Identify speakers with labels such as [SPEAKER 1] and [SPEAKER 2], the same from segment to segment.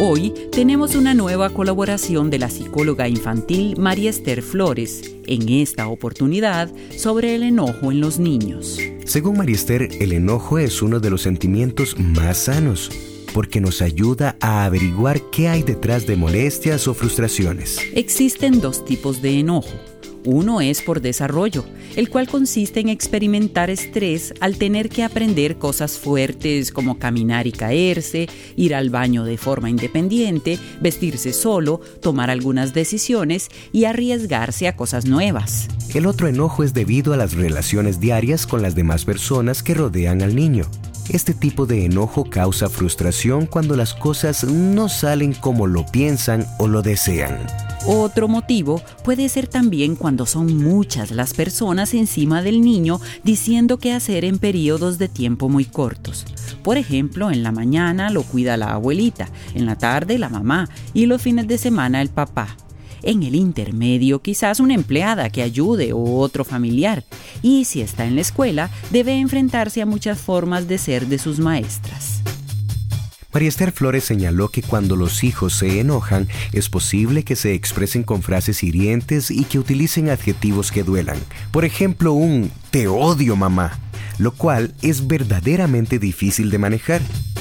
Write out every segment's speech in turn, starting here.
[SPEAKER 1] Hoy tenemos una nueva colaboración de la psicóloga infantil María Esther Flores, en esta oportunidad sobre el enojo en los niños.
[SPEAKER 2] Según María Esther, el enojo es uno de los sentimientos más sanos, porque nos ayuda a averiguar qué hay detrás de molestias o frustraciones.
[SPEAKER 1] Existen dos tipos de enojo. Uno es por desarrollo, el cual consiste en experimentar estrés al tener que aprender cosas fuertes como caminar y caerse, ir al baño de forma independiente, vestirse solo, tomar algunas decisiones y arriesgarse a cosas nuevas.
[SPEAKER 2] El otro enojo es debido a las relaciones diarias con las demás personas que rodean al niño. Este tipo de enojo causa frustración cuando las cosas no salen como lo piensan o lo desean.
[SPEAKER 1] Otro motivo puede ser también cuando son muchas las personas encima del niño diciendo qué hacer en periodos de tiempo muy cortos. Por ejemplo, en la mañana lo cuida la abuelita, en la tarde la mamá y los fines de semana el papá. En el intermedio, quizás una empleada que ayude o otro familiar. Y si está en la escuela, debe enfrentarse a muchas formas de ser de sus maestras.
[SPEAKER 2] María Esther Flores señaló que cuando los hijos se enojan, es posible que se expresen con frases hirientes y que utilicen adjetivos que duelan. Por ejemplo, un "te odio, mamá", lo cual es verdaderamente difícil de manejar.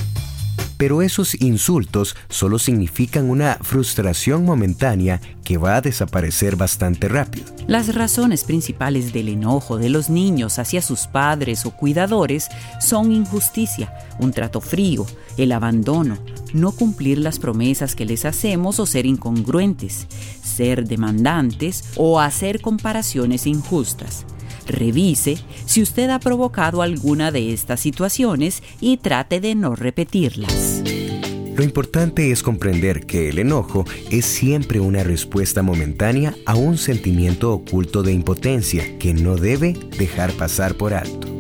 [SPEAKER 2] Pero esos insultos solo significan una frustración momentánea que va a desaparecer bastante rápido.
[SPEAKER 1] Las razones principales del enojo de los niños hacia sus padres o cuidadores son injusticia, un trato frío, el abandono, no cumplir las promesas que les hacemos o ser incongruentes, ser demandantes o hacer comparaciones injustas. Revise si usted ha provocado alguna de estas situaciones y trate de no repetirlas.
[SPEAKER 2] Lo importante es comprender que el enojo es siempre una respuesta momentánea a un sentimiento oculto de impotencia que no debe dejar pasar por alto.